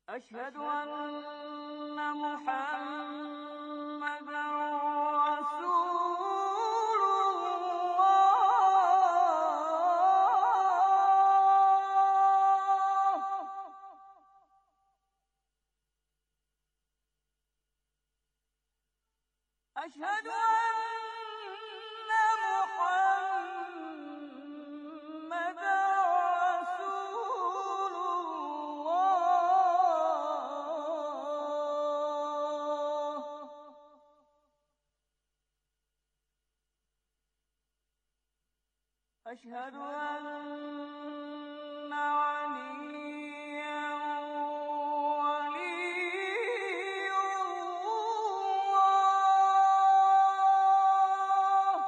أشهد أن محمدًا رسول الله. أشهد أن محمدًا رسول الله. أشهد أن عليا ولي الله.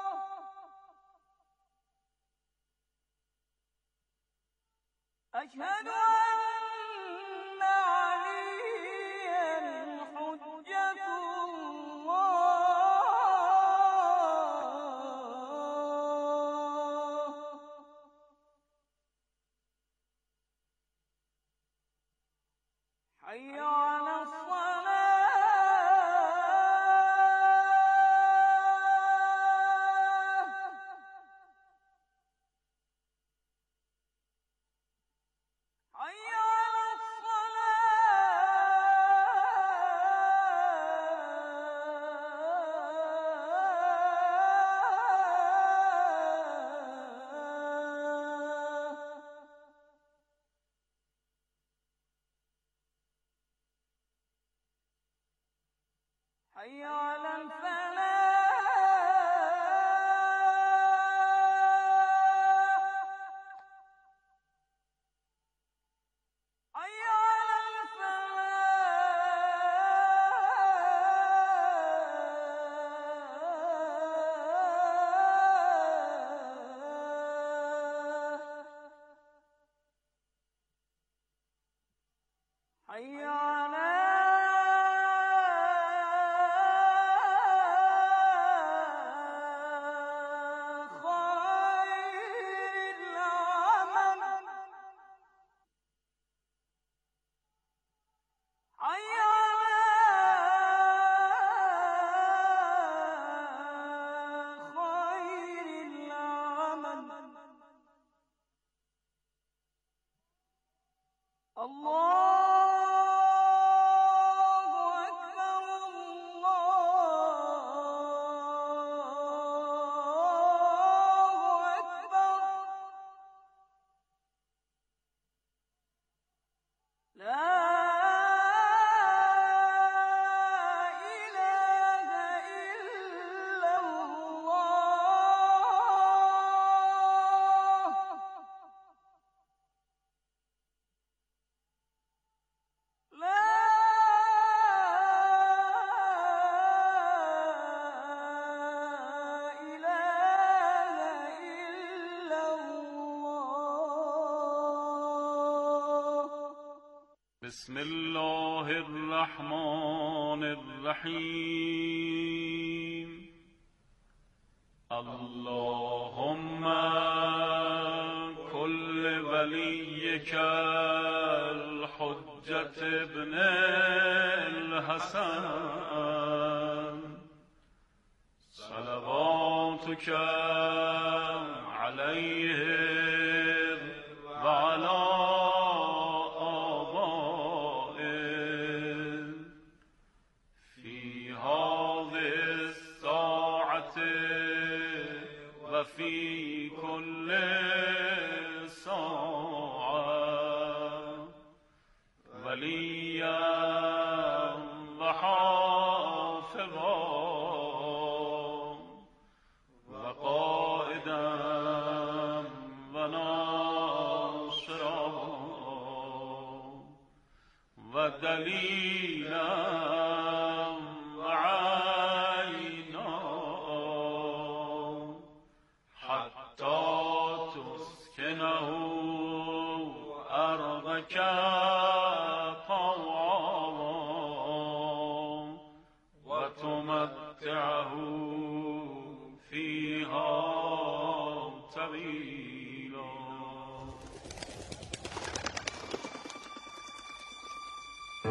أشهد أن عليا حجة الله. حي على الصلاة. حي على الصلاة. حي على الفلاح. حي على الفلاح. حي على خير العمل. حي على خير العمل. الله أكبر. الله أكبر. لا إله إلا الله. لا إله إلا الله. بسم الله الرحمن الرحيم. اللهم كل وليك الحجة ابن الحسن صلواتك عليه وعلى آبائه في هذه الساعة وفي كل ساعة وليا وحافظا وقائدا وناصرا ودليلا وعينا حتى تسكنه أرضك طوعا وتمتعه فيها طويلا.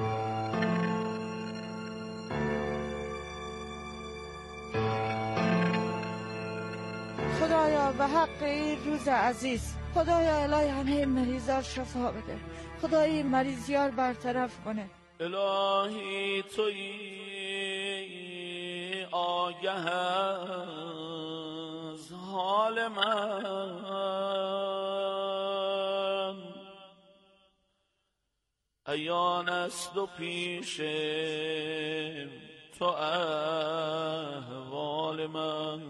حق این روز عزیز خدایا الهی همه مریضا شفا بده، خدایا این مریضی‌ها رو برطرف کنه. الهی تویی آگه از حال من، عیان است و پیش تو احوال من.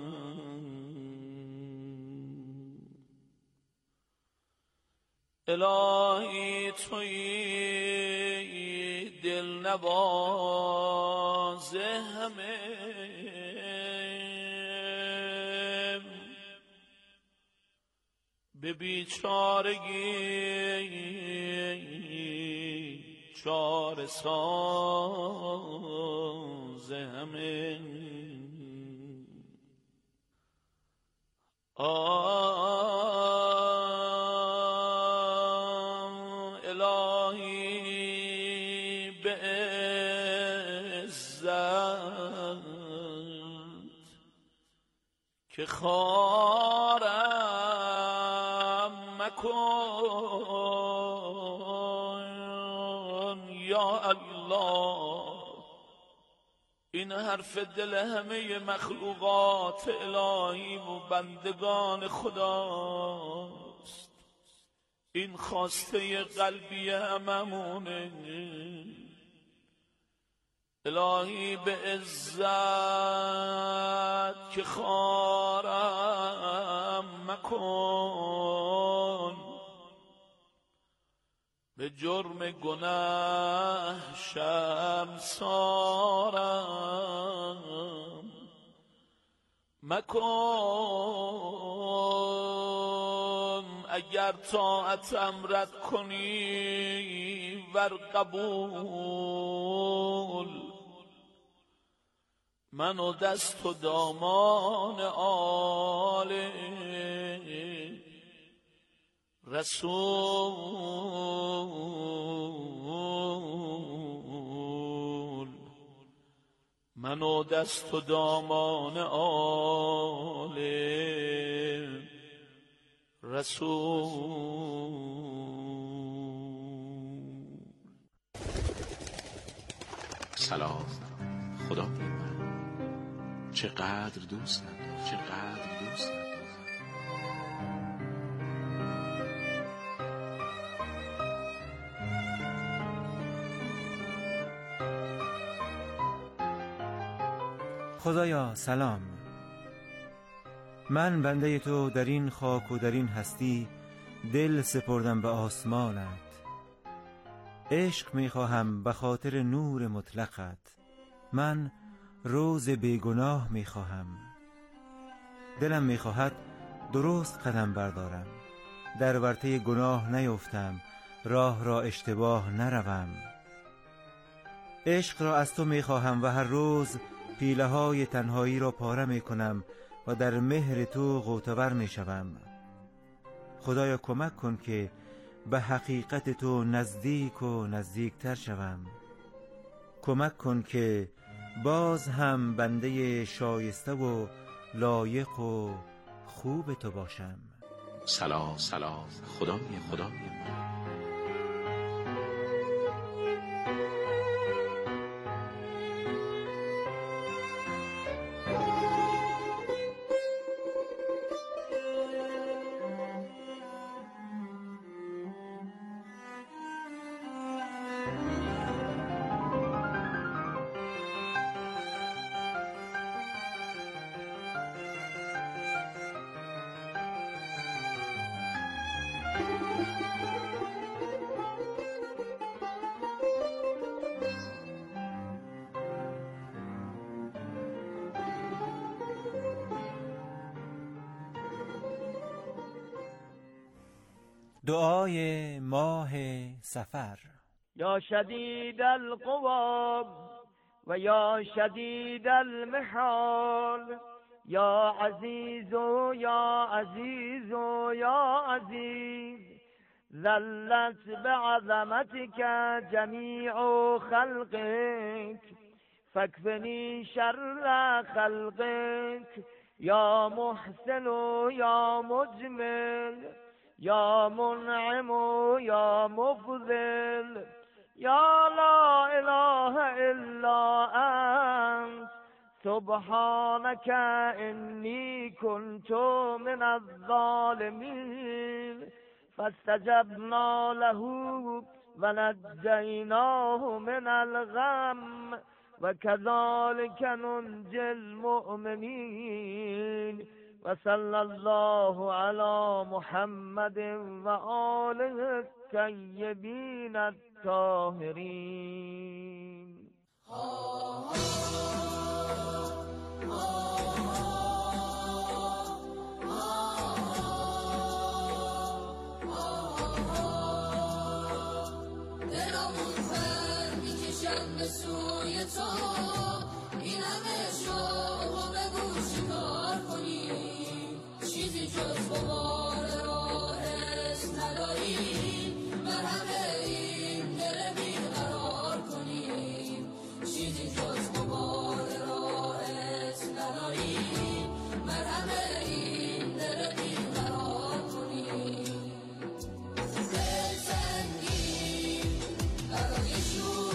الهی تویی دلنواز همه، به بیچارگی چاره ساز همه. الهی به عزت که خارم مکن یا الله. این حرف دل همه مخلوقات الهی و بندگان خداست، این خواسته قلبی هممونه. الهی به عزت که خارم مکن، به جرم گناه شرمسارم مکن. اگر طاعتم رد کنی ور قبول، من و دست و دامان آل رسول، من و دست و دامان آل رسول. سلام خدا من، چقدر دوست ندارم، چقدر دوست ندارم. خدایا سلام. من بنده تو در این خاک و در این هستی دل سپردم به آسمانت. عشق میخواهم به خاطر نور مطلقت، من روز بیگناه میخواهم. دلم میخواهد درست قدم بردارم، در ورطه گناه نیفتم، راه را اشتباه نروم. عشق را از تو میخواهم و هر روز پیله های تنهایی را پاره میکنم و در مهر تو غوطه‌ور میشوم. خدایا کمک کن که به حقیقت تو نزدیک و نزدیکتر شوم. کمک کن که باز هم بنده شایسته و لایق و خوب تو باشم. سلام سلام خدای من. دعای ماه صفر. یا شدید القوا و یا شدید المحال، یا عزیز و یا عزیز و یا عزیز، ذلت بعظمتك جمیع خلقك، فاكفني شر خلقك یا محسن یا مجمل یا منعم یا مفضل یا لا اله الا انت سبحانك انی کنت من الظالمین فاستجبنا له ونجیناه من الغم وكذلك ننجي المؤمنين وصلى الله على محمد وآله الطيبين الطاهرين. سوی تو این همه شوق و بگو چیکار کنیم چیزی جز غبار راهش نداریم مرهم این دل بیقرار کنیم چیزی جز غبار راهش نداریم مرهم این دل بیقرار کنیم دل سنگین برای شور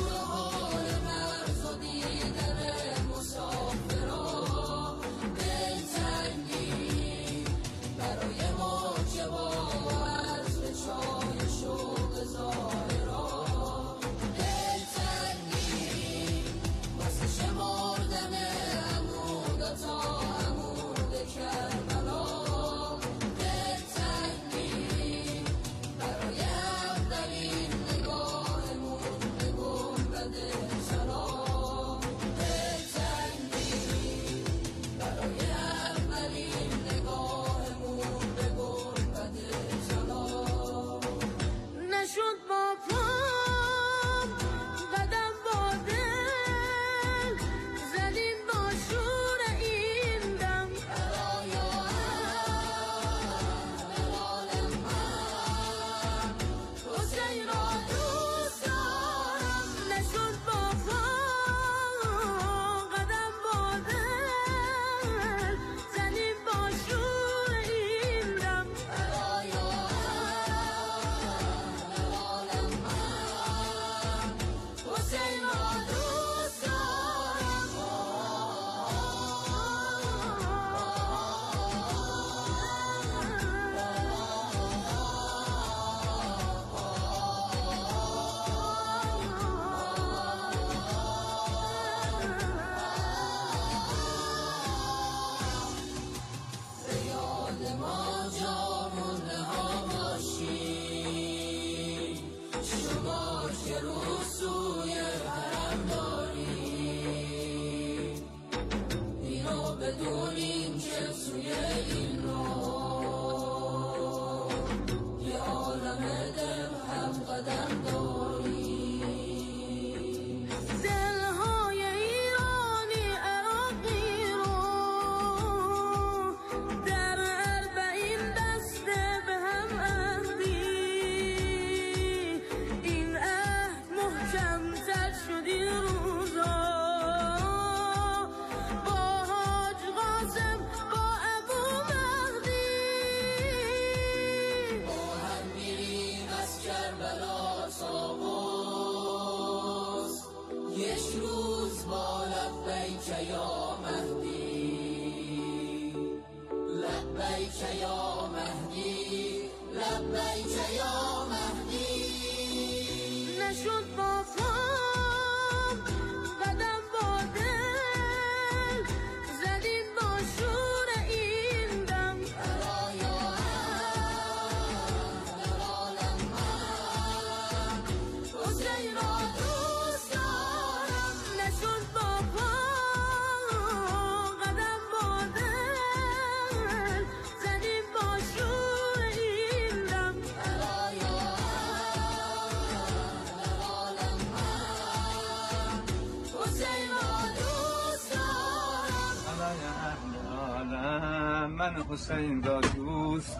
من حسین را دوست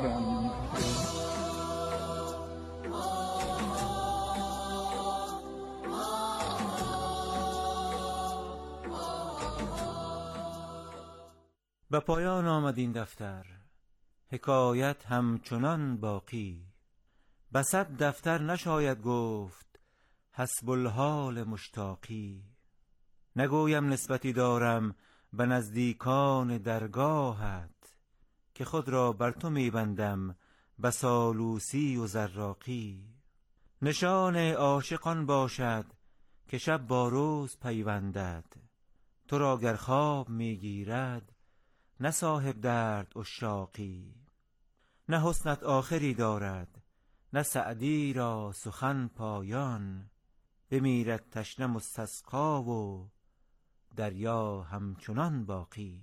دارم. به پایان آمد این دفتر، حکایت همچنان باقی. به 100 دفتر نشاید گفت، حسب الحال مشتاقی. نگویم نسبتی دارم به نزدیکان درگاهت، که خود را بر تو میبندم به سالوسی و زراقی. نشان عاشقان باشد که شب با روز پیوندد، تو را گر خواب میگیرد نه صاحب درد عشاقی. نه حسنت آخری دارد، نه سعدی را سخن پایان. بمیرد تشنه مستسقا و دریا همچنان باقی.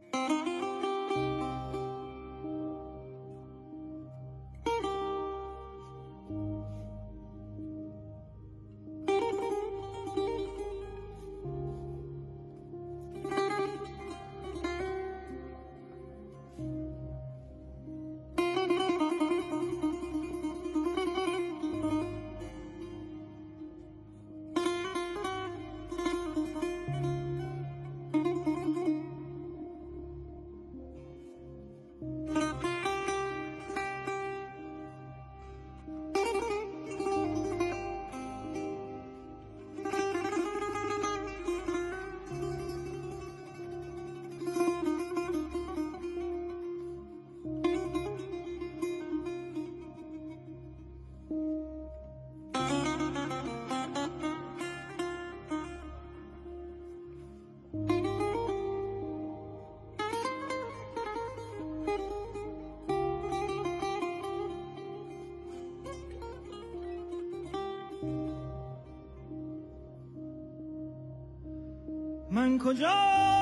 من کجا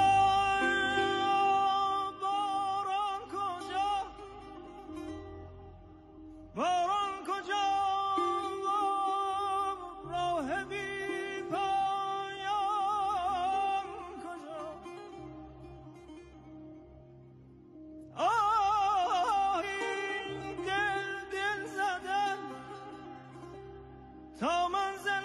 باران کجا، باران کجا، راه بی پایان کجا. آه این دل زدن تا منزل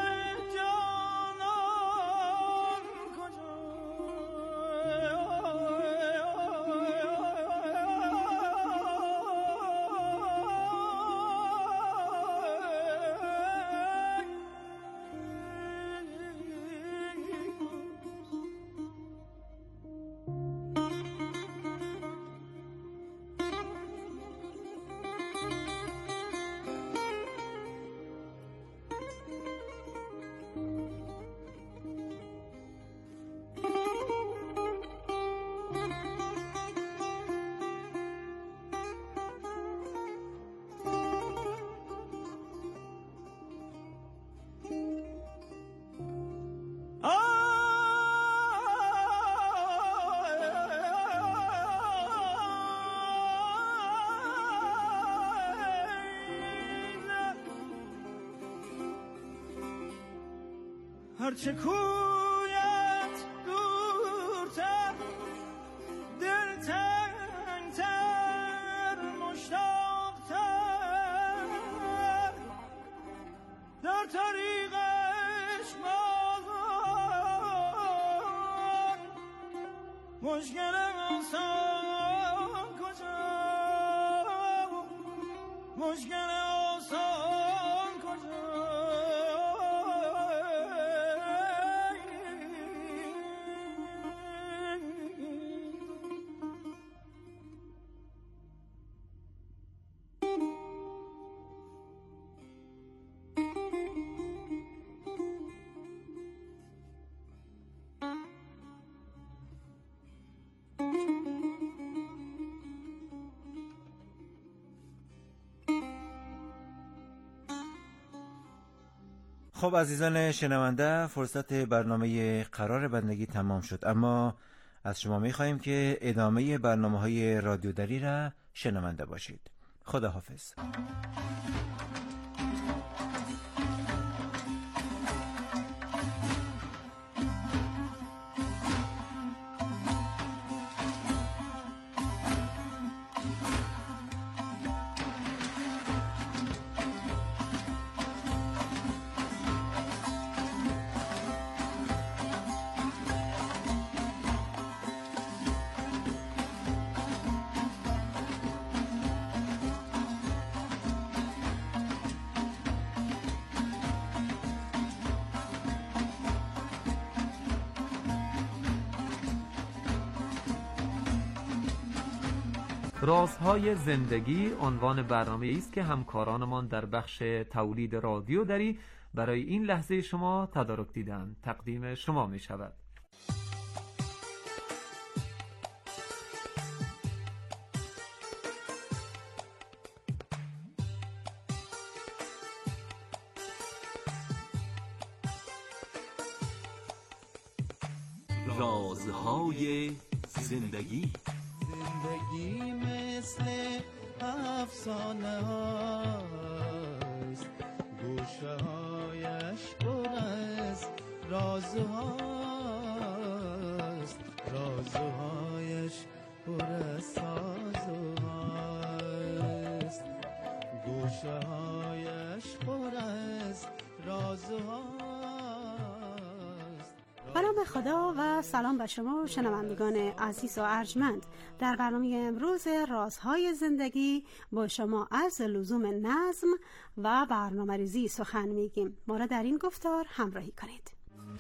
هرچه کویت دورتر، دلتنگتر، مشتاقتر، در طریقش ماندن. مشکل آسان کجا، مشکل آسان کجا. خب عزیزان شنونده، فرصت برنامه قرار بندگی تمام شد، اما از شما می‌خواهیم که ادامه برنامه‌های رادیو دری را شنونده باشید. خداحافظ. رازهای زندگی عنوان برنامه است که همکارانمان در بخش تولید رادیو دری برای این لحظه شما تدارک دیدن تقدیم شما می شود. رازهای زندگی. زندگی مثل افسانه هاست، گوشه هایش پر از رازهاست، رازهایش پر از سازهاست، گوشه هایش پر از رازهاست. به نام خدا و سلام به شما شنوندگان عزیز و ارجمند. در برنامه امروز رازهای زندگی با شما از لزوم نظم و برنامه‌ریزی سخن میگیم. ما را در این گفتار همراهی کنید.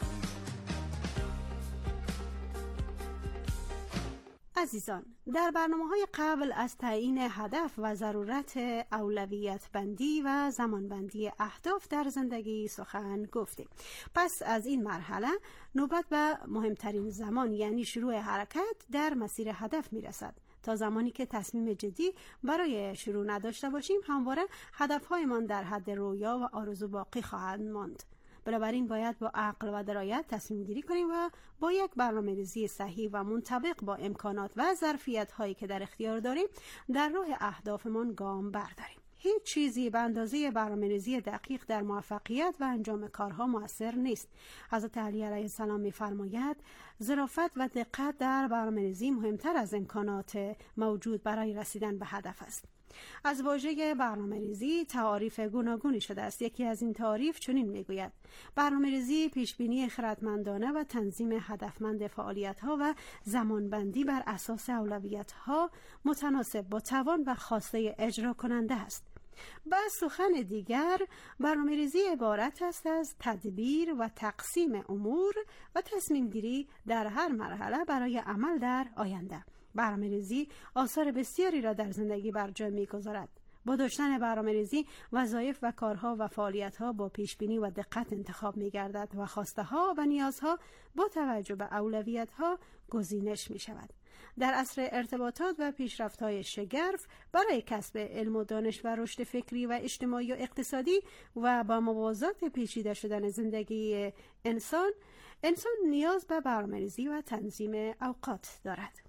عزیزان، در برنامه‌های قبل از تعیین هدف و ضرورت اولویت بندی و زمان بندی اهداف در زندگی سخن گفتیم. پس از این مرحله نوبت به مهمترین زمان یعنی شروع حرکت در مسیر هدف میرسد. تا زمانی که تصمیم جدی برای شروع نداشته باشیم همواره هدف‌هایمان در حد رویا و آرزو باقی خواهند ماند. بنابراین باید با عقل و درایت تصمیم گیری کنیم و با یک برنامه‌ریزی صحیح و منطبق با امکانات و ظرفیت‌هایی که در اختیار داریم در راه اهدافمان گام برداریم. هیچ چیزی به اندازه برنامه‌ریزی دقیق در موفقیت و انجام کارها مؤثر نیست. حضرت علی علیه السلام می‌فرماید ظرافت و دقت در برنامه‌ریزی مهمتر از امکانات موجود برای رسیدن به هدف است. از واژه برنامه‌ریزی تعاریف گوناگونی شده است. یکی از این تعاریف چنین میگوید: برنامه‌ریزی پیشبینی خردمندانه و تنظیم هدفمند فعالیت‌ها و زمانبندی بر اساس اولویت‌ها متناسب با توان و خواسته اجرا کننده است. با سخن دیگر، برنامه‌ریزی عبارت است از تدبیر و تقسیم امور و تصمیم گیری در هر مرحله برای عمل در آینده. برنامه‌ریزی آثار بسیاری را در زندگی بر جای می‌گذارد. با داشتن برنامه‌ریزی وظایف و کارها و فعالیت‌ها با پیشبینی و دقت انتخاب می‌گردد و خواسته‌ها و نیازها با توجه به اولویت‌ها گزینش می‌شود. در عصر ارتباطات و پیشرفت‌های شگرف برای کسب علم و دانش و رشد فکری و اجتماعی و اقتصادی و با موازات پیچیده شدن زندگی انسان نیاز به برنامه‌ریزی و تنظیم اوقات دارد.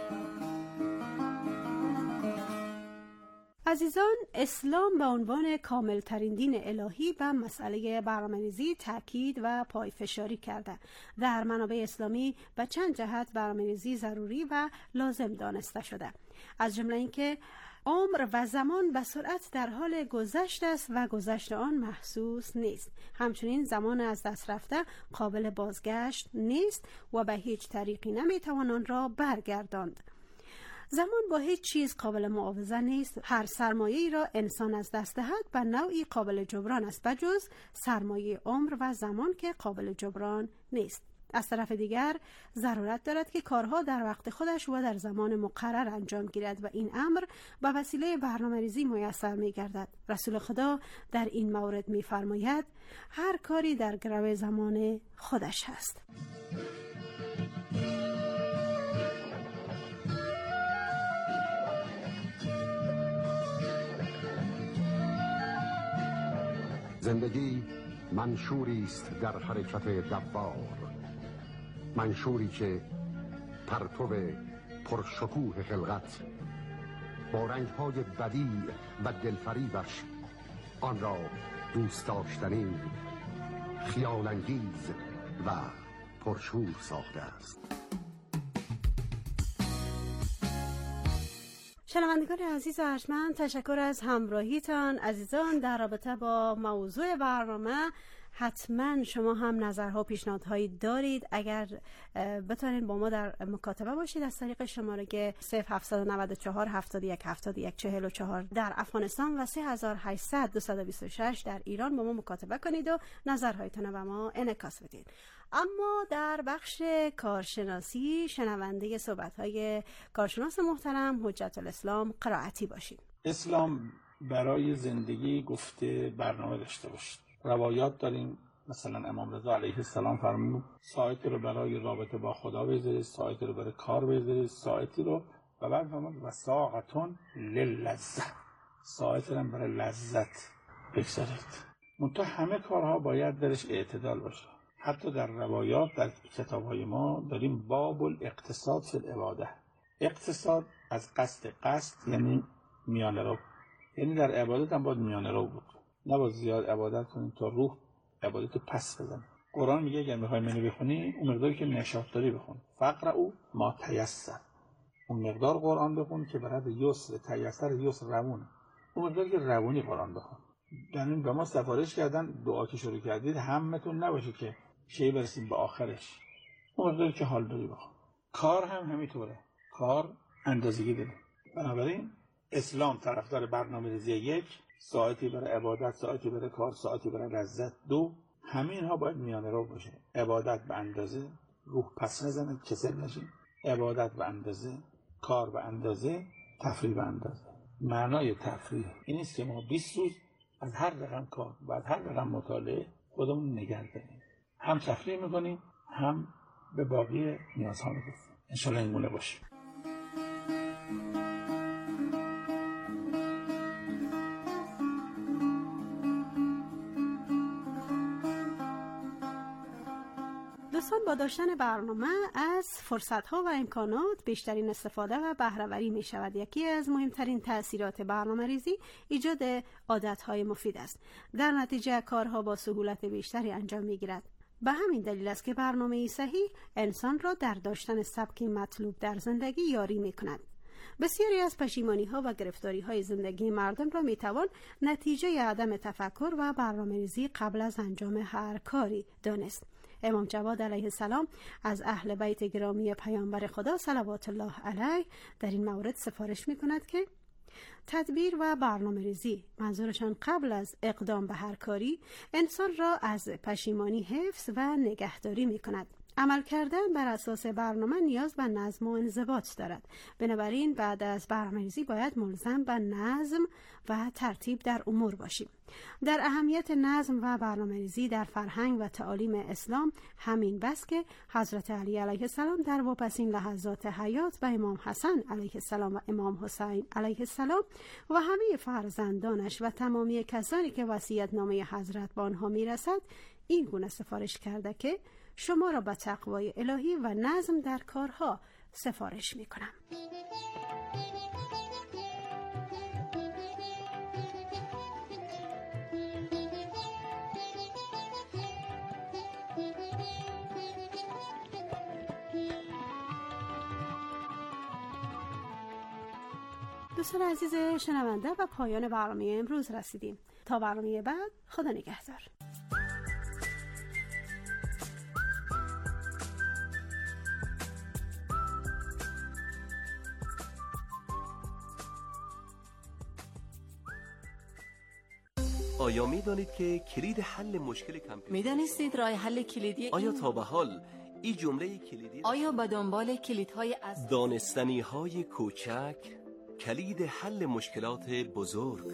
عزیزان، اسلام به عنوان کاملترین دین الهی به مسئله برنامه‌ریزی تاکید و پایفشاری کرده. در منابع اسلامی به چند جهت برنامه‌ریزی ضروری و لازم دانسته شده، از جمله اینکه عمر و زمان به سرعت در حال گذشت است و گذشت آن محسوس نیست. همچنین زمان از دست رفته قابل بازگشت نیست و به هیچ طریقی نمیتوان آن را برگرداند. زمان با هیچ چیز قابل معاوضه نیست. هر سرمایه‌ای را انسان از دست دهد به نوعی قابل جبران است، بجز سرمایه عمر و زمان که قابل جبران نیست. از طرف دیگر ضرورت دارد که کارها در وقت خودش و در زمان مقرر انجام گیرد و این امر به وسیله برنامه‌ریزی میسر می‌گردد. رسول خدا در این مورد می‌فرماید هر کاری در گرو زمان خودش هست. زندگی منشوری است در حرکت دوار، منشوری که پرتو پرشکوه خلقت با رنگ‌های بدیع و دلفریبش آن را دوست داشتنی، خیال‌انگیز و پرشور ساخته است. شنوندگان عزیز و ارجمند، تشکر از همراهیتان. عزیزان، در رابطه با موضوع برنامه حتما شما هم نظرها و پیشنهادهایی دارید. اگر بتونید با ما در مکاتبه باشید از طریق شماره 0794 71 71 44 در افغانستان و 3800 226 در ایران با ما مکاتبه کنید و نظرهایتون رو به ما انعکاس بدید. اما در بخش کارشناسی شنونده صحبت‌های کارشناس محترم حجت الاسلام قرائتی باشید. اسلام برای زندگی گفته برنامه داشته باشید. روایات داریم، مثلا امام رضا علیه السلام فرمود ساعتی رو برای رابطه با خدا بذارید، ساعتی رو برای کار بذارید، ساعتی رو و بعد فرمود و ساعتون للذت، ساعتی رو برای لذت بگذارید. منتها همه کارها باید درش اعتدال باشه. حتی در روایات در کتاب‌های ما داریم باب الاقتصاد فی العباده. اقتصاد از قصد یعنی میانه رو، یعنی در عبادت هم باید میانه رو بود، نباید زیاد عبادت کنیم تا روح عبادت پس بزنه. قرآن میگه اگر میخوای منو بخونی اون مقداری که نشاط داری بخون، فقرأ ما تیسر، اون مقدار قرآن بخون که برات یسر تیسر یسر روونه، اون مقداری که روونی قرآن بخون. یعنی به ما سفارش کردن دعا که شروع کردید همتون نباشه که شی برسیم به آخرش، اون مقداری که حال داری بخون. کار هم همینطوره، کار اندازه‌گی داره. بنابراین اسلام طرفدار برنامه‌ریزی 1 ساعتی برای عبادت، ساعتی برای کار، ساعتی برای لذت. 2 همین ها باید میانه رو باشه. عبادت به اندازه، روح پس نزنه، کسل نشین. عبادت به اندازه، کار به اندازه، تفریح به اندازه. معنای تفریح این است که ما 20 روز از هر رقم کار و از هر رقم مطالعه خودمون نگه داریم، هم تفریح میکنیم هم به باقی نیازها میرسیم. انشالله این گونه باشه. دوستان، با داشتن برنامه از فرصت‌ها و امکانات بیشترین استفاده و بهره‌وری می‌شود. یکی از مهمترین تأثیرات برنامه‌ریزی ایجاد عادت‌های مفید است. در نتیجه کارها با سهولت بیشتری انجام می‌گیرد. به همین دلیل است که برنامه‌ای صحیح انسان را در داشتن سبکی مطلوب در زندگی یاری می‌کند. بسیاری از پشیمانی‌ها و گرفتاری‌های زندگی مردم را می‌توان نتیجه عدم تفکر و برنامه‌ریزی قبل از انجام هر کاری دانست. امام جواد علیه السلام از اهل بیت گرامی پیامبر خدا صلوات الله علیه در این مورد سفارش می‌کند که تدبیر و برنامه‌ریزی، منظورشان قبل از اقدام به هر کاری، انسان را از پشیمانی حفظ و نگهداری می‌کند. عمل کردن بر اساس برنامه نیاز به نظم و انضباط دارد. بنابراین بعد از برنامه‌ریزی باید ملزم به نظم و ترتیب در امور باشیم. در اهمیت نظم و برنامه‌ریزی در فرهنگ و تعالیم اسلام همین بس که حضرت علی علیه السلام در واپسین لحظات حیات به امام حسن علیه السلام و امام حسین علیه السلام و همه فرزندانش و تمامی کسانی که وصیت‌نامه حضرت به آنها میرسد این گونه سفارش کرده که شما را به تقوای الهی و نظم در کارها سفارش می کنم. دوستان عزیز شنونده، و پایان برنامه امروز رسیدیم. تا برنامه بعد، خدا نگهدار. آیا می دانید که کلید حل مشکل کامپیوتر؟ می دانستید راه حل کلیدی آیا تا به حال این جمله کلیدی آیا به دنبال کلیدهای از دانستنی های کوچک کلید حل مشکلات بزرگ؟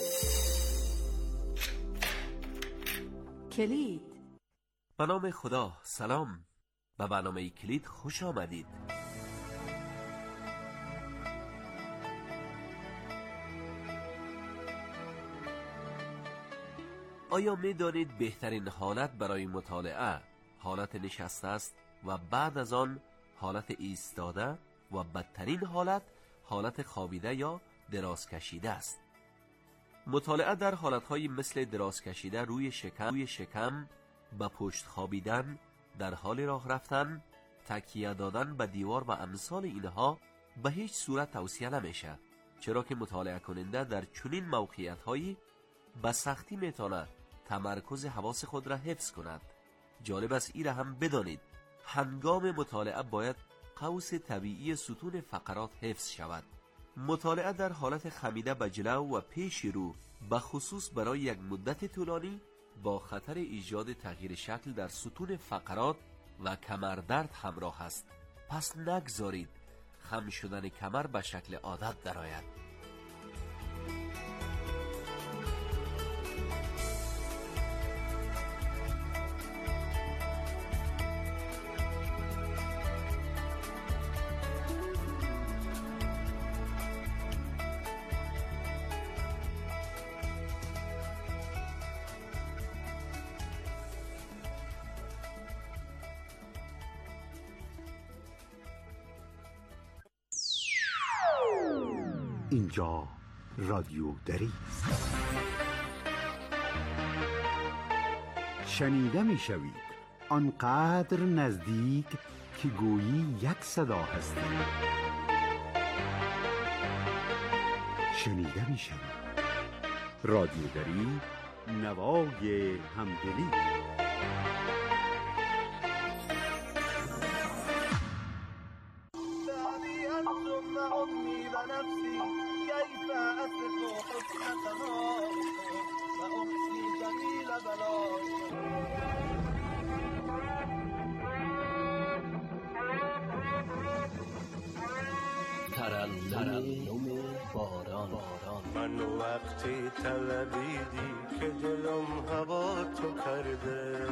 کلید. به نام خدا، سلام. به برنامه کلید خوش آمدید. آیا می دانید بهترین حالت برای مطالعه حالت نشسته است و بعد از آن حالت ایستاده و بدترین حالت خوابیده یا دراز کشیده است؟ مطالعه در حالتهای مثل دراز کشیده روی شکم، به پشت خوابیدن، در حال راه رفتن، تکیه دادن به دیوار و امثال اینها به هیچ صورت توصیه نمیشه، چرا که مطالعه کننده در چنین موقعیت‌هایی به سختی میتونه تمرکز حواس خود را حفظ کند. جالب است این را هم بدانید هنگام مطالعه باید قوس طبیعی ستون فقرات حفظ شود. مطالعه در حالت خمیده به جلو و پیش رو به خصوص برای یک مدت طولانی با خطر ایجاد تغییر شکل در ستون فقرات و کمردرد همراه است. پس نگذارید خم شدن کمر به شکل عادت درآید. اینجا رادیو دری است. شنیده می شوید آنقدر نزدیک که گویی یک صدا هستید. شنیده می شوید رادیو دری، نوای همدلی. ترنم باران. من وقتی طلبیدی که دلم هوا تو کرده،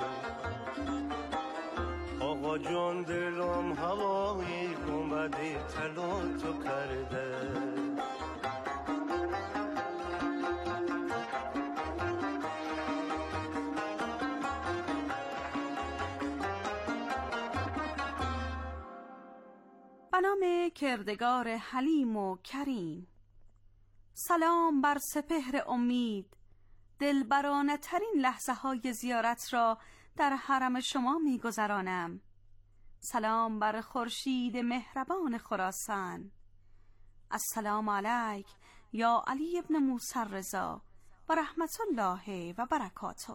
آقا جان دلم هوایی گمبدی طلا تو کرده. به نام کردگار حلیم و کریم، سلام بر سپهر امید. دلبرانه ترین لحظه های زیارت را در حرم شما می گذرانم. سلام بر خورشید مهربان خراسان. السلام علیک یا علی ابن موسی رضا و رحمت الله و برکاته.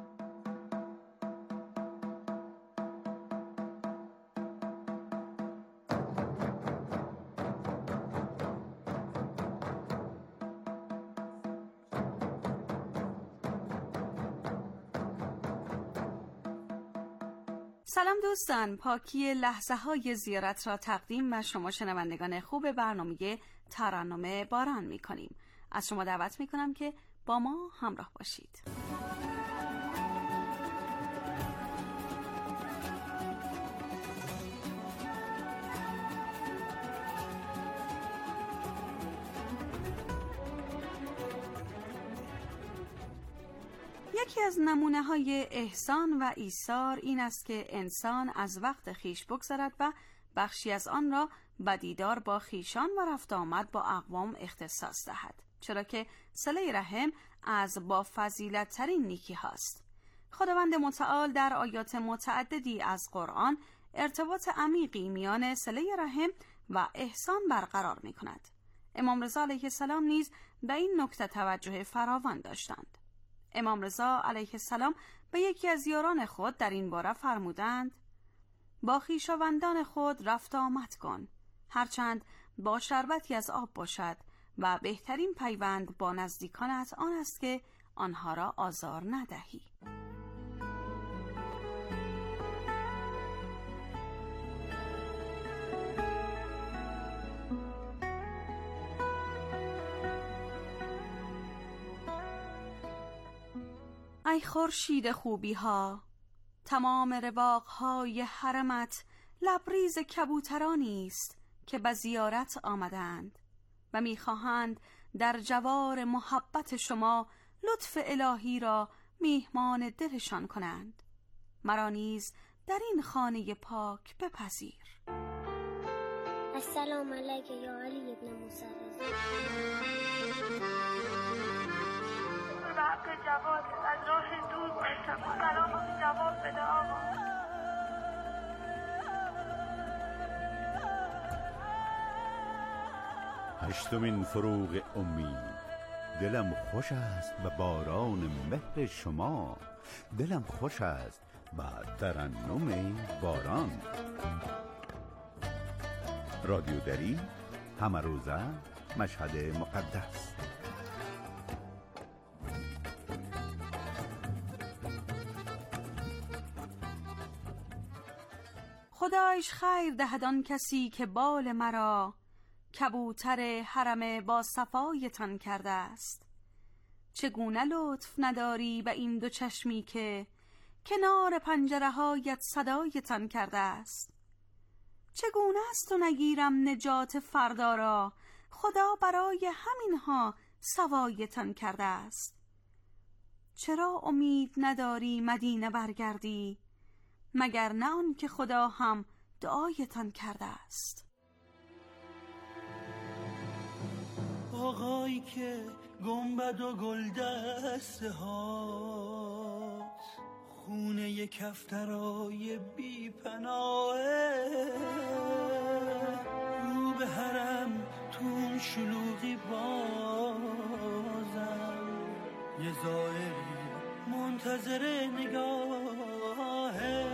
سلام دوستان، پاکی لحظه های زیارت را تقدیم به شما شنوندگان خوب برنامه ترنم باران می کنیم. از شما دعوت می کنم که با ما همراه باشید. یکی از نمونه‌های احسان و ایثار این است که انسان از وقت خیش بگذرد و بخشی از آن را به دیدار با خیشان و رفت آمد با اقوام اختصاص دهد، چرا که صله رحم از با فضیلت ترین نیکی هاست. خداوند متعال در آیات متعددی از قرآن ارتباط عمیقی میان صله رحم و احسان برقرار می کند. امام رضا علیه السلام نیز به این نکته توجه فراوان داشتند. امام رضا علیه السلام به یکی از یاران خود در این باره فرمودند: با خویشاوندان خود رفت آمد کن، هرچند با شربتی از آب باشد، و بهترین پیوند با نزدیکانت آن است که آنها را آزار ندهی. ای خورشید خوبی ها، تمام رواق های حرمت لبریز کبوترانی است که به زیارت آمدند و میخواهند در جوار محبت شما لطف الهی را میهمان دلشان کنند. مرا نیز در این خانه پاک بپذیر. السلام علیک یا علی ابن موسی رضا. وقت جواد از راه دور باشم، سلام جواب بده آقا. هشتمین فروغ امید دلم خوش است به باران مهر شما، دلم خوش است به ترنم باران. رادیو دری، همه روزه، مشهد مقدس. خدایش خیر دهد آن کسی که بال مرا، کبوتر حرم با صفایتان کرده است. چگونه لطف نداری به این دو چشمی که کنار پنجره هایت صدایتان کرده است. چگونه است و نگیرم نجات فردا را، خدا برای همینها سوایتان کرده است. چرا امید نداری مدینه برگردی، مگر نه آن که خدا هم دعایتان کرده است. آقایی که گنبد و گلدسته هات، خونه کفترای بی پناهه، رو به حرم تون شلوغی بازم، یه زائری منتظر نگاهه،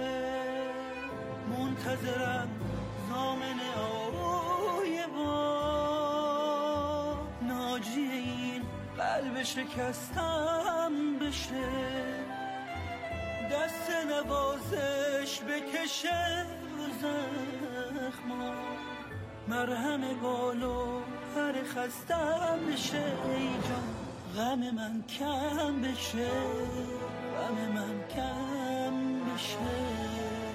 منتظرم زامن آوی با، ناجی این قلب شکستم بشه، دست نوازش بکشه زخما، مرهم بالو هر خستم بشه، ای جان غم من کم بشه، غم من کم بشه.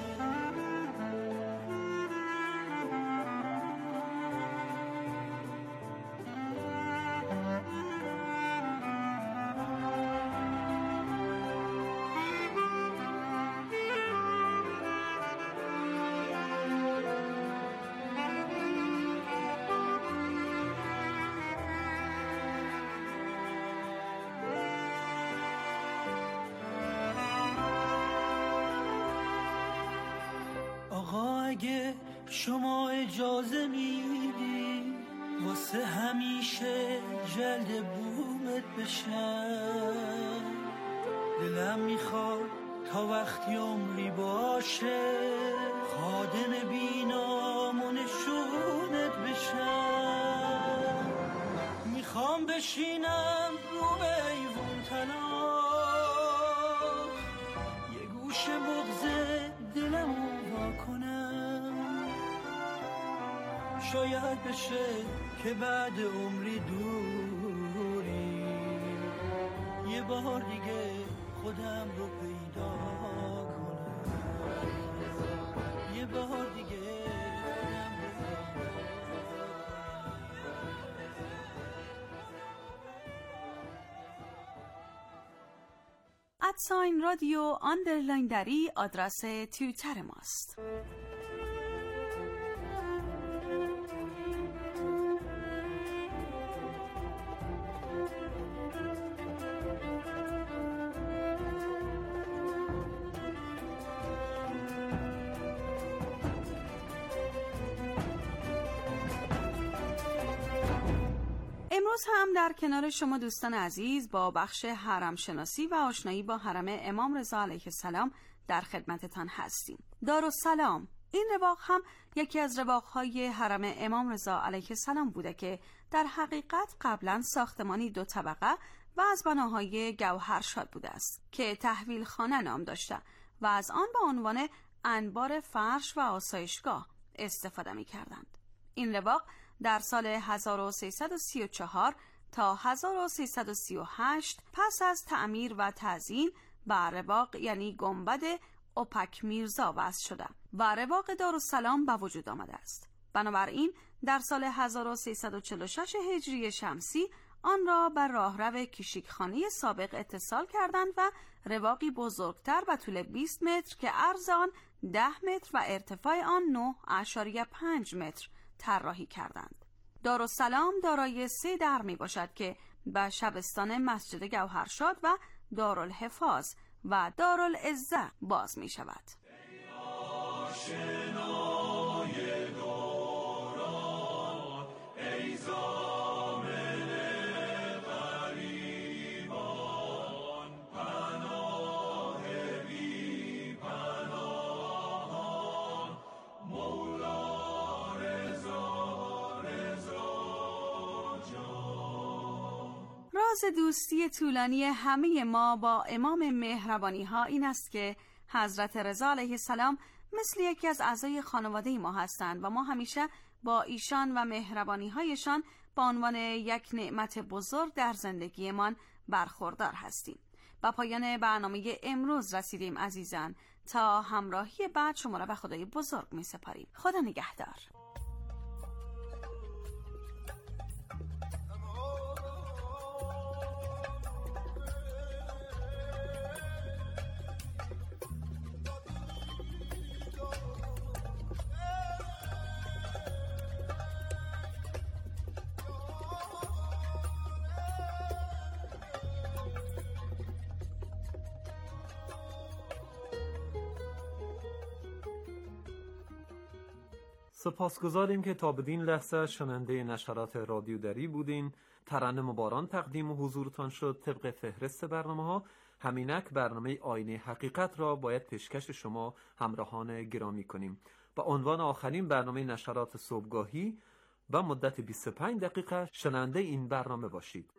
اگه شما اجازه میدی واسه همیشه جلد بومت بشم، دلم میخواد تا وقتی عمری باشه خادم بینام و نشونت بشم. میخوام بشینم رو به ایوون طلاق، یه گوشه بغض دلمو کنم، شاید بشه که بعد عمری دوری یه بار دیگه خودم رو پیدا کنم، یه بار دیگه ادساین رادیو آندرلاین دری آدرس توییتر ماست. امروز هم در کنار شما دوستان عزیز با بخش حرم شناسی و آشنایی با حرم امام رضا علیه السلام در خدمتتان هستیم. دارالسلام، این رواق هم یکی از رواق‌های حرم امام رضا علیه السلام بوده که در حقیقت قبلا ساختمانی 2 طبقه و از بناهای گوهرشاد بوده است که تحویل خانه نام داشته و از آن به عنوان انبار فرش و آسایشگاه استفاده می‌کردند. این رواق در سال 1334 تا 1338 پس از تعمیر و تزیین به رواق یعنی گنبد اوپک میرزا وصل شده و رواق دارالسلام به وجود آمده است. بنابراین در سال 1346 هجری شمسی آن را بر راهرو کشیکخانه سابق اتصال کردند و رواقی بزرگتر به طول 20 متر که عرض آن 10 متر و ارتفاع آن 9.5 متر طراحی کردند. دارالسلام دارای 3 در می باشد که به شبستان مسجد گوهرشاد و دارالحفاظ و دارالعزه باز می شود. ای زامن غریب راز دوستی طولانی همه ما با امام مهربانی ها این است که حضرت رضا علیه السلام مثل یکی از اعضای خانواده ما هستند و ما همیشه با ایشان و مهربانی هایشان به عنوان یک نعمت بزرگ در زندگیمان برخوردار هستیم. با پایان برنامه امروز رسیدیم عزیزان. تا همراهی بعد شما را به خدای بزرگ می سپاریم. خدا نگهدار. سپاسگزاریم که تا بدین لحظه شنونده نشرات رادیو دری بودین. ترنم باران تقدیم حضورتان شد. طبق فهرست برنامه‌ها همینک برنامه آینه حقیقت را باید پیشکش شما همراهان گرامی کنیم. با عنوان آخرین برنامه نشرات صبحگاهی و مدت 25 دقیقه شنونده این برنامه باشید.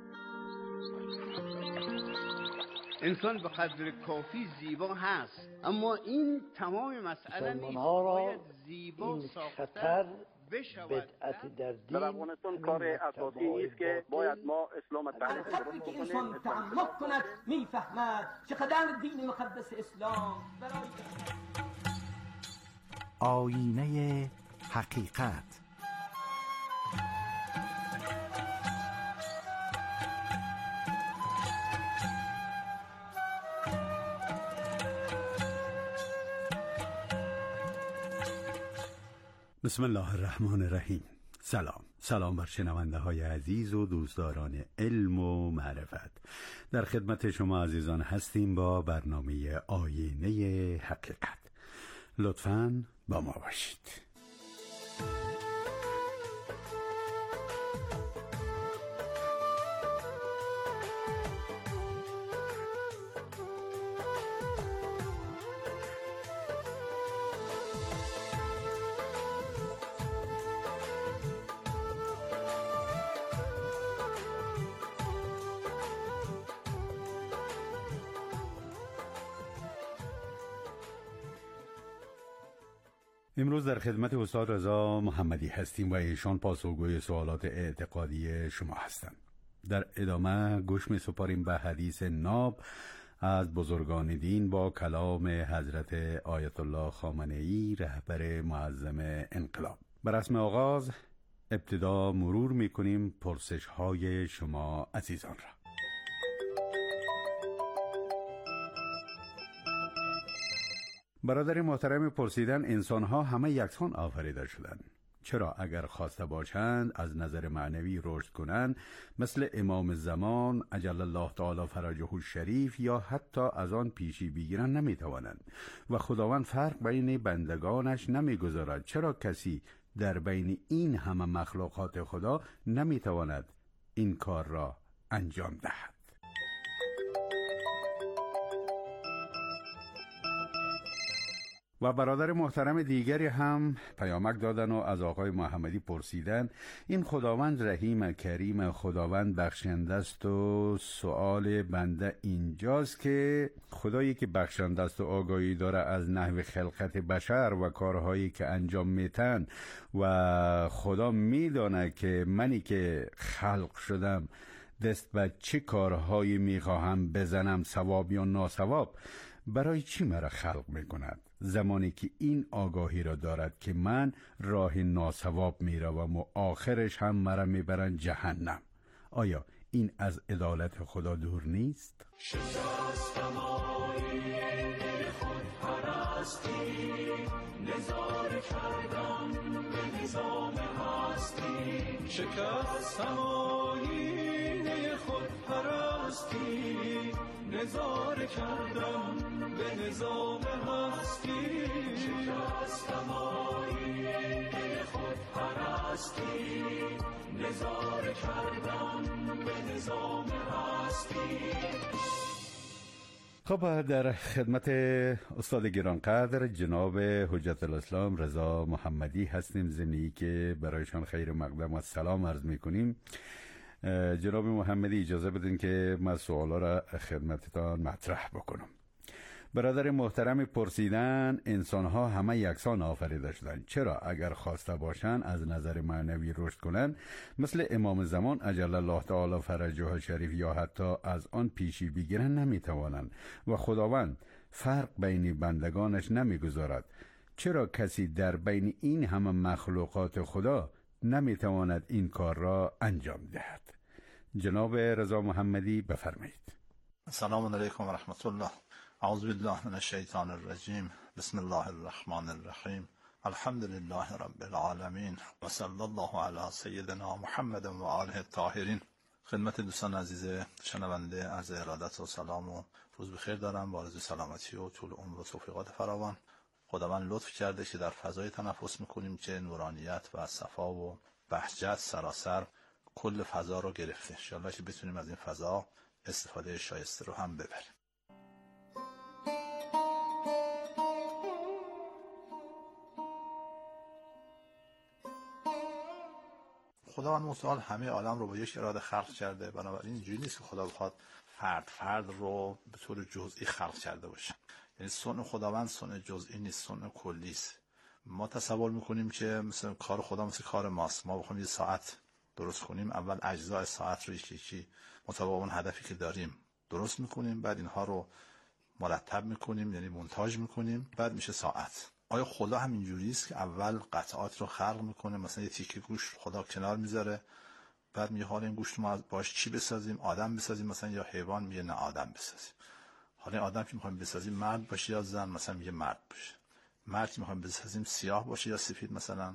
انسان به قدر کافی زیبا هست، اما این تمام مسئله نیست. باید زیبا ساختن بشود. بدعت در افغانستان کار اساسی است که باید ما اسلام تعریف درست که انسان تعمق کند میفهمد چقدر دین مقدس اسلام برای آینه حقیقت. بسم الله الرحمن الرحیم. سلام بر شنونده های عزیز و دوستداران علم و معرفت. در خدمت شما عزیزان هستیم با برنامه آینه حقیقت. لطفاً با ما باشید. امروز در خدمت استاد رضا محمدی هستیم و ایشان پاسخگوی سوالات اعتقادی شما هستند. در ادامه گوش می سپاریم به حدیث ناب از بزرگان دین با کلام حضرت آیت الله خامنه‌ای رهبر معظم انقلاب. بر رسم آغاز ابتدا مرور می کنیم پرسش های شما عزیزان را. برادر محترم پرسیدن انسان‌ها همه یکسان آفریده شدند. چرا اگر خواسته باشند از نظر معنوی رشد کنند مثل امام زمان عجل الله تعالی فرجه الشریف یا حتی از آن پیشی بگیرند نمیتوانند و خداوند فرق بین بندگانش نمیگذارد؟ چرا کسی در بین این همه مخلوقات خدا نمیتواند این کار را انجام دهد؟ و برادر محترم دیگری هم پیامک دادن و از آقای محمدی پرسیدن این خداوند رحیم کریم خداوند بخشنده است و سؤال بنده اینجاست که خدایی که بخشنده است و آگاهی داره از نحو خلقت بشر و کارهایی که انجام میتن و خدا میدانه که منی که خلق شدم دست به چه کارهایی میخواهم بزنم ثواب یا ناثواب، برای چی مرا خلق میکند زمانی که این آگاهی را دارد که من راه ناصواب میروم و آخرش هم مرا میبرند جهنم؟ آیا این از عدالت خدا دور نیست؟ شکستم آیینه خود پرستی، نظاره کردم به نظام هستی. شکستم آیینه خود پرستی، نظاره کردم به نظام هستی. شکستم آیینه خود پرستی، نظاره کردم به نظام هستی. خب در خدمت استاد گرانقدر جناب حجت الاسلام رضا محمدی هستیم، ضمنی که برایشان خیر مقدم و سلام عرض میکنیم. جناب محمدی اجازه بدین که من سوالا را خدمتتان مطرح بکنم. برادر محترم پرسیدن انسان‌ها همه یکسان آفریده شدند. چرا اگر خواسته باشند از نظر معنوی رشد کنند مثل امام زمان عجل الله تعالی فرجه شریف یا حتی از آن پیشی بگیرند نمیتوانند و خداوند فرق بین بندگانش نمیگذارد؟ چرا کسی در بین این همه مخلوقات خدا نمیتواند این کار را انجام دهد؟ جناب رضا محمدی بفرمایید. السلام علیکم و رحمت الله. اعوذ بالله من الشیطان الرجیم. بسم الله الرحمن الرحیم. الحمد لله رب العالمین و صلی الله علی سیدنا محمد و آله الطاهرین. خدمت دوستان عزیز شنونده عرض ارادت و سلام و روز بخیر دارم. با آرزوی سلامتی و طول عمر و توفیقات فراوان. خداوند لطف کرده که در فضای تنفس میکنیم که نورانیت و صفا و بهجت سراسر کل فضا رو گرفته. انشاءالله که بتونیم از این فضا استفاده شایسته رو هم ببریم. خداوند متعال همه عالم رو با یک اراده خلق کرده، بنابراین اینجوری نیست که خدا بخواد فرد رو به طور جزئی خلق کرده باشه. یعنی صنع خداوند صنع جزئی نیست، صنع کلی است. ما تصور میکنیم که مثلا کار خدا مثل کار ماست. ما بخوایم یه ساعت درست کنیم، اول اجزای ساعت رو یکی مطابق اون هدفی که داریم درست میکنیم، بعد اینها رو مرتب میکنیم یعنی مونتاژ میکنیم، بعد میشه ساعت. آیا خدا هم اینجوری است که اول قطعات رو خلق میکنه؟ مثلا یه تیکه گوشت خدا کنار میذاره، بعد میگه حالا این گوشت ما باش چی بسازیم؟ آدم بسازیم مثلا یا حیوان؟ میگه نه آدم بسازیم. حالا آدم که میخوایم بسازیم مرد باشه یا زن؟ مثلا میگه مرد باشه. مرد که میخوایم بسازیم سیاه باشه یا سفید؟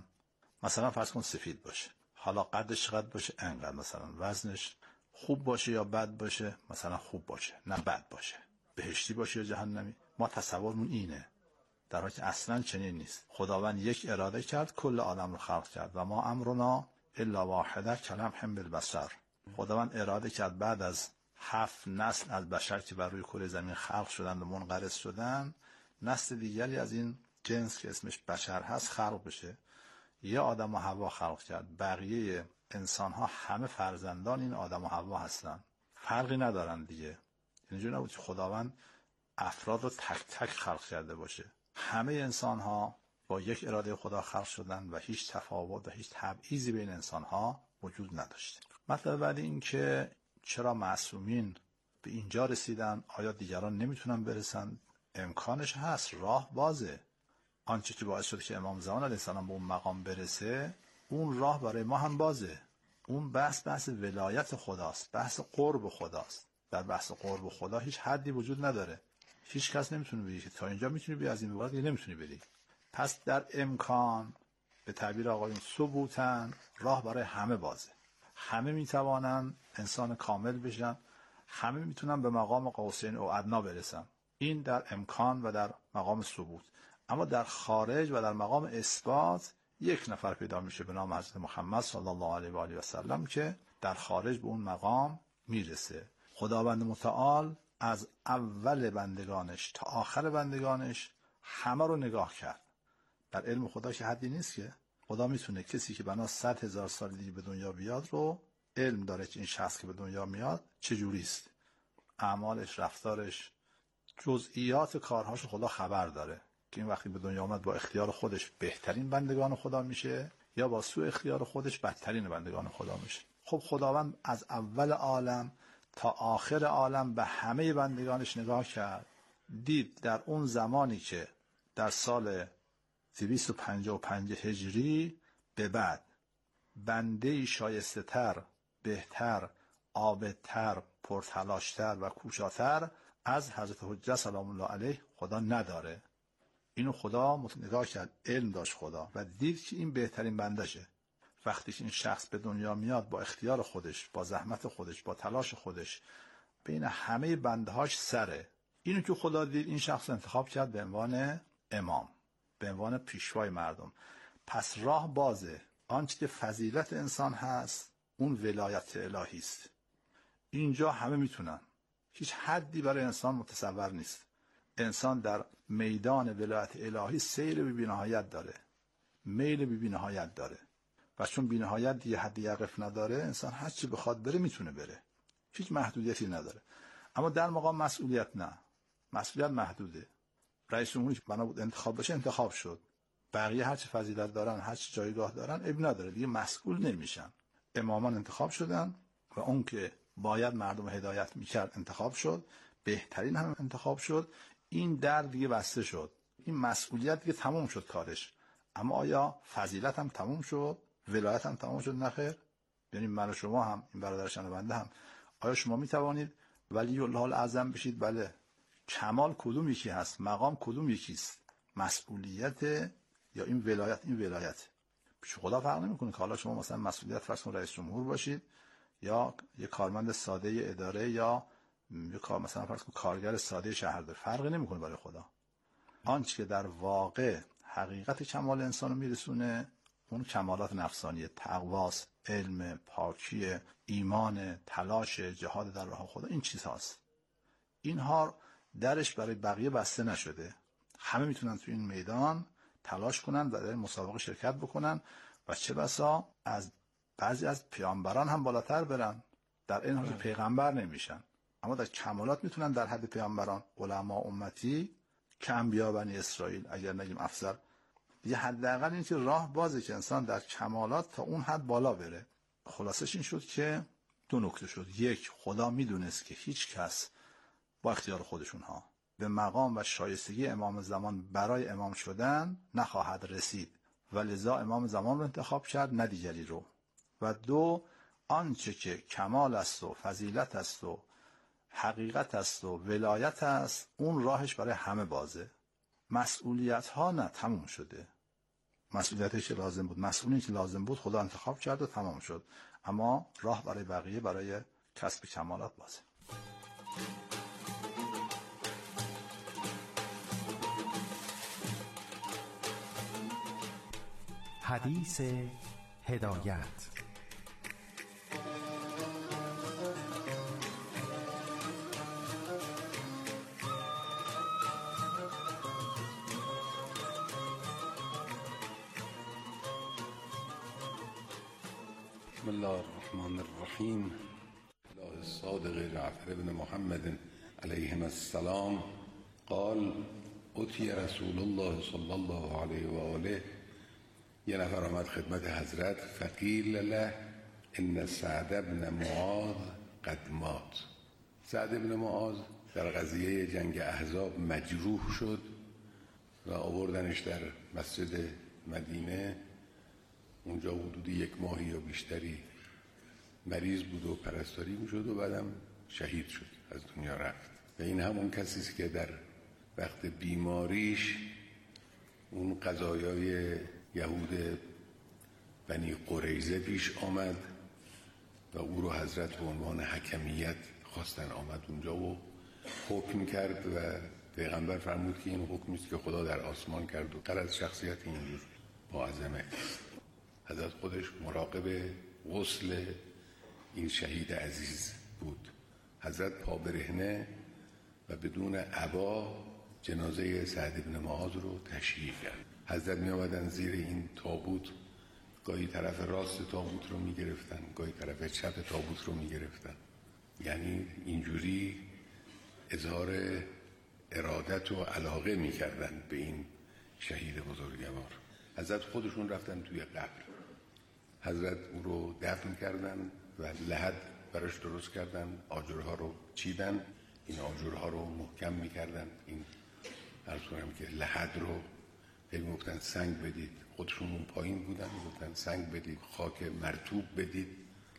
مثلا فرض کن سفید باشه. حالا قدش چقدر باشه؟ انقدر. مثلا وزنش خوب باشه یا بد باشه؟ مثلا خوب باشه نه بد باشه. بهشتی باشه یا جهنمی؟ ما تصورمون اینه، در حالی که اصلا چنین نیست. خداوند یک اراده کرد کل عالم رو خلق کرد و ما امرنا الا واحده کلمح بالبصر. خداوند اراده کرد بعد از 7 نسل از بشر که بر روی کره زمین خلق شدند و منقرض شدند، نسل دیگری از این جنس که اسمش بشر هست خلق بشه. یه آدم و حوا خلق کرد. بقیه انسان ها همه فرزندان این آدم و حوا هستن، فرقی ندارن دیگه. اینجوری نبود که خداوند افراد رو تک تک خلق کرده باشه. همه انسان ها با یک اراده خدا خلق شدن و هیچ تفاوت و هیچ تبعیضی بین انسان ها وجود نداشته. مطلب بعد این که چرا معصومین به اینجا رسیدن؟ آیا دیگران نمیتونن برسن؟ امکانش هست، راه بازه. آنچه که باعث شد که امام زمان علیه السلام به اون مقام برسه، اون راه برای ما هم بازه. اون بحث ولایت خداست، بحث قرب خداست. در بحث قرب خدا هیچ حدی وجود نداره. هیچ کس نمیتونه بگه که تا اینجا میتونی بری، از این به بعد نمیتونی بری. پس در امکان، به تعبیر آقایون ثبوتن، راه برای همه بازه. همه میتوانن انسان کامل بشن، همه میتونن به مقام قوسین او ادنا برسن. این در امکان و در مقام ثبوت. اما در خارج و در مقام اثبات یک نفر پیدا میشه به نام حضرت محمد صلی الله علیه و آله و سلم که در خارج به اون مقام میرسه. خداوند متعال از اول بندگانش تا آخر بندگانش همه رو نگاه کرد. در علم خدا که حدی نیست که خدا میتونه کسی که بنا 100,000 سال دیگه به دنیا بیاد رو علم داره که این شخص که به دنیا میاد چجوری است، اعمالش، رفتارش، جزئیات کارهاش خدا خبر داره که این وقتی به دنیا آمد با اختیار خودش بهترین بندگان خدا میشه یا با سوء اختیار خودش بدترین بندگان خدا میشه. خب خداوند از اول عالم تا آخر عالم به همه بندگانش نگاه کرد، دید در اون زمانی که در سال 255 هجری به بعد بنده شایسته تر، بهتر، عابدتر، پرتلاشتر و کوشاتر از حضرت حجت سلام الله علیه خدا نداره. اینو خدا نگاه کرد، علم داشت خدا و دید که این بهترین بندشه. وقتی که این شخص به دنیا میاد با اختیار خودش، با زحمت خودش، با تلاش خودش، بین همه بندهاش سره. اینو که خدا دید، این شخص انتخاب کرد به عنوان امام، به عنوان پیشوای مردم. پس راه بازه. آنچه که فضیلت انسان هست اون ولایت الهی است. اینجا همه میتونن، هیچ حدی برای انسان متصور نیست. انسان در میدان ولایت الهی سیر بی نهایت داره، میل بی نهایت داره. و چون بی‌نهایت دیگه حد یقف نداره، انسان هر چی بخواد بره میتونه بره، هیچ محدودیتی نداره. اما در مقام مسئولیت نه، مسئولیت محدوده. رئیس جمهوری بنا بود انتخاب بشه، انتخاب شد، بقیه هر چی فضیلت دارن، هر چی جایگاه دارن، اب نداره، دیگه مسئول نمیشن. امامان انتخاب شدن و اون که باید مردم هدایت میکرد انتخاب شد، بهترین هم انتخاب شد. این در دیگه بسته شد، این مسئولیت دیگه تموم شد کارش. اما آیا فضیلت هم تموم شد؟ ولایت هم تموم شد؟ نخیر. یعنی من و شما هم، این برادر شنونده هم، آیا شما میتوانید ولی الله الاعظم بشید؟ بله. کمال کدوم یکی هست؟ مقام کدوم یکیست؟ مسئولیت یا این ولایت؟ این ولایت پیش خدا فرق نمیکنه که حالا شما مثلا مسئولیت فرض کن رئیس جمهور باشید یا یک کارمند ساده اداره یا یک مثلا فرض کن کارگر ساده شهردار، فرقی نمیکنه برای خدا. آنچه که در واقع حقیقت کمال انسان رو میرسونه اون کمالات نفسانی، تقواست، علم، پاکی، ایمان، تلاش، جهاد در راه خدا، این چیز هاست. اینها درش برای بقیه بسته نشده. همه میتونن تو این میدان تلاش کنن و در مسابقه شرکت بکنن و چه بسا از بعضی از پیامبران هم بالاتر برن، در این حال پیغمبر نمیشن اما در کمالات میتونن در حد پیامبران. علما امتی که انبیا بنی اسرائیل، اگر نگیم افضل، یه حداقل این که راه بازه که انسان در کمالات تا اون حد بالا بره. خلاصش این شد که دو نکته شد. یک، خدا میدونست که هیچ کس با اختیار خودشون ها به مقام و شایستگی امام زمان برای امام شدن نخواهد رسید و لذا امام زمان رو انتخاب کرد، نه دیگری رو. و دو، آنچه که کمال است و فضیلت است و حقیقت است و ولایت است، اون راهش برای همه بازه. مسئولیت ها نه، تموم شده. مسئولیتش لازم بود، مسئولی که لازم بود خدا انتخاب کرد و تمام شد. اما راه برای بقیه برای کسب کمالات بازه. حدیث هدایت. بسم الله الرحمن الرحیم. الله الصادق جعفر بن محمد علیهم السلام قال اتي رسول الله صلی الله علیه و آله. یه نفر آمد خدمت حضرت، فقیل له ان سعد بن معاذ قد مات. سعد بن معاذ در قضیه جنگ احزاب مجروح شد و آوردنش در مسجد مدینه. اونجا حدود 1 ماه یا بیشتری مریض بود و پرستاری میشد و بعدم شهید شد، از دنیا رفت. و این همون کسی است که در وقت بیماریش اون قضایای یهود بنی قریظه پیش آمد و او رو حضرت به عنوان حکمیت خواستن آمد اونجا و حکم کرد و پیغمبر فرمود که این حکمی است که خدا در آسمان کرد و غرض شخصیت اینجور با عظمت. حضرت خودش مراقب غسل این شهید عزیز بود. حضرت پا برهنه و بدون عبا جنازه سعد بن معاذ رو تشییع کرد. حضرت می آمدن زیر این تابوت، گاهی طرف راست تابوت رو می گرفتن، گاهی طرف چپ تابوت رو می گرفتن. یعنی اینجوری اظهار ارادت و علاقه می کردن به این شهید بزرگوار. حضرت خودشون رفتن توی قبر، حضرت او رو دفن کردن و لحد براش درست کردن، آجرها رو چیدن، این آجرها رو محکم می کردن. این عرض کنم که لحد رو خیلی گفتن سنگ بدید، خودشون اون پایین بودن، گفتن سنگ بدید، خاک مرطوب بدید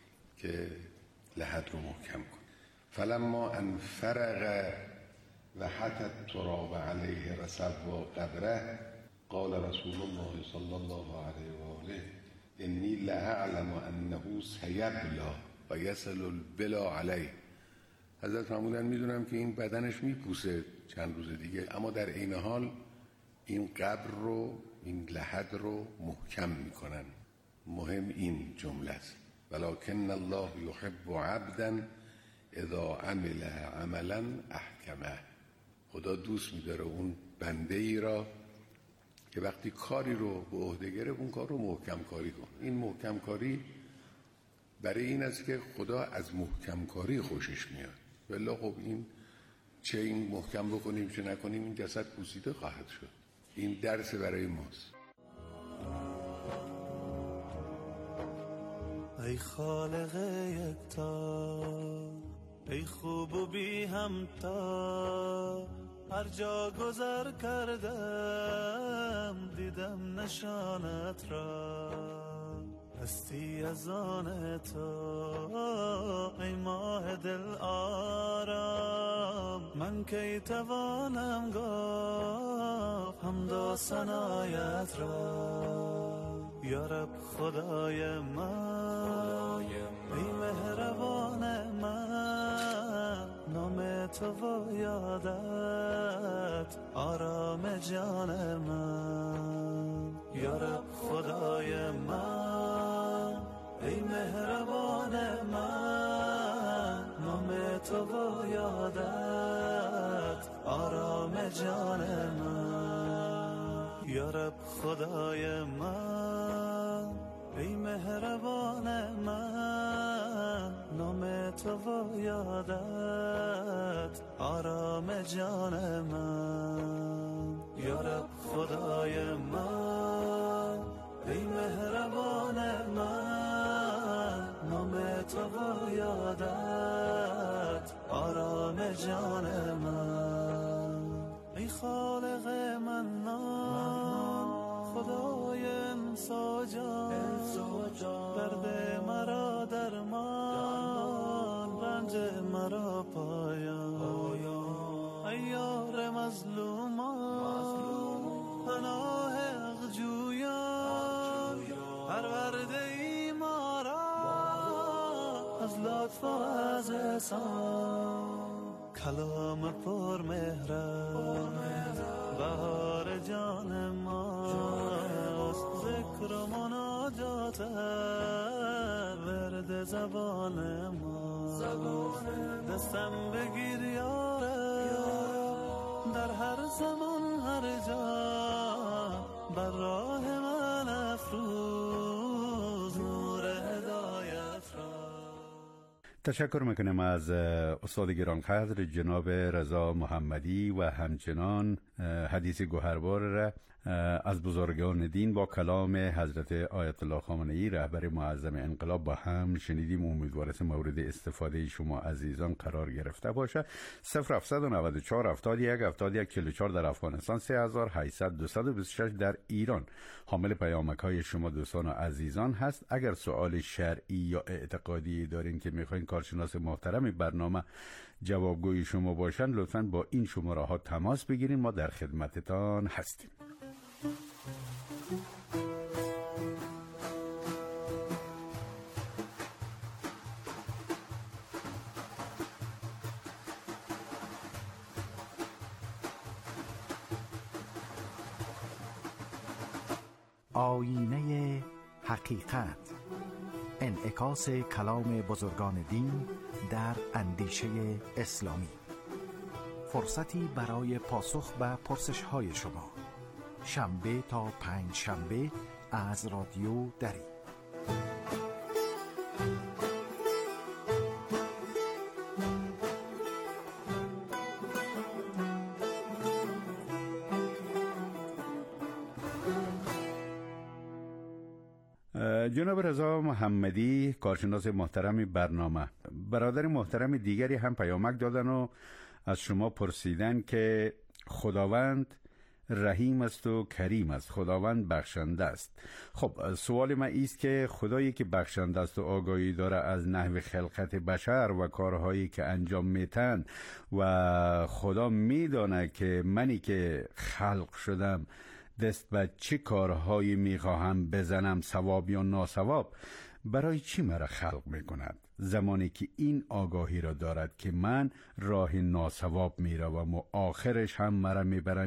که لحد رو محکم کن. فلما ان فرغ و حتت تراب علیه رسب و قبره قال رسول الله صلی الله علیه و آله انی لاعلم انه سیبلا و یصل البلا علیه. حضرت فرمودن میدونم که این بدنش میپوسه چند روز دیگه، اما در عین حال این قبر رو، این لحد رو محکم میکنن. مهم این جمله است، ولکن الله یحب عبدا اذا عمل عملا احکمه. خدا دوست میداره اون بنده ای را که وقتی کاری رو به عهده گرفت اون کار رو محکم کاری کن. این محکم کاری برای این است که خدا از محکم کاری خوشش میاد. والله خب این چه این محکم بکنیم چه نکنیم این جسد پوسیده خواهد شد. این درس برای ماست. ای خالق یکتا، ای خوب و بی همتا، هر جا گذر کردم دیدم نشانت را، هستی از آن تو ای ماه دل آرام، من کی توانم گفت حمد و ثنایت را. یا رب خدای من، ای مهربان من، نام تو و یادت آرام جان من. یا رب خدای من، ای مهربان من، نام تو و یادت آرام جان من. یا رب خدای من، ای مهربان من، نام تو و یادت آرام جان من. یا رب خدای من، ای مهربان من، نام تو و یادت آرام جان من. ای خالق منان، خدای انساجان، درد مرا درمان، رنج مرا پایان. ای یار مظلومان، پناه حق جویان، پرورده ای ما را از لطف و از احسان. کلام پر مهرم بهار جان ماست، ذکر و مناجات ورد زبان ما. دستم بگیر یارم در هر زمان هر جا، بر راه من افروز نور هدایت را. تشکر میکنم از استاد گرانقدر جناب رضا محمدی و همچنان حدیث گوهربار را از بزرگان دین با کلام حضرت آیت الله خامنه‌ای رهبر معظم انقلاب با هم شنیدیم. امیدوارم مورد استفاده شما عزیزان قرار گرفته باشه. 0794 71 71 44 در افغانستان، 3800 226 در ایران حامل پیامک‌های شما دوستان و عزیزان هست. اگر سوال شرعی یا اعتقادی دارین که میخواین کارشناس محترم برنامه جوابگوی شما باشن، لطفاً با این شماره ها تماس بگیرین، ما در خدمتتان هستیم. آینه حقیقت، انعکاس کلام بزرگان دین در اندیشه اسلامی. فرصتی برای پاسخ به پرسش‌های شما، شنبه تا پنج شنبه از رادیو دری. جناب رضا محمدی کارشناس محترم برنامه، برادر محترم دیگری هم پیامک دادن و از شما پرسیدن که خداوند رحیم است و کریم است، خداوند بخشنده است. خب سوال من ایست که خدایی که بخشنده است و آگاهی داره از نحو خلقت بشر و کارهایی که انجام میتن و خدا میدانه که منی که خلق شدم دست به چه کارهایی میخواهم بزنم، ثواب یا ناثواب، برای چی مرا خلق میکند؟ زمانی که این آگاهی را دارد که من راه ناثواب میروم و آخرش هم مرا میبرند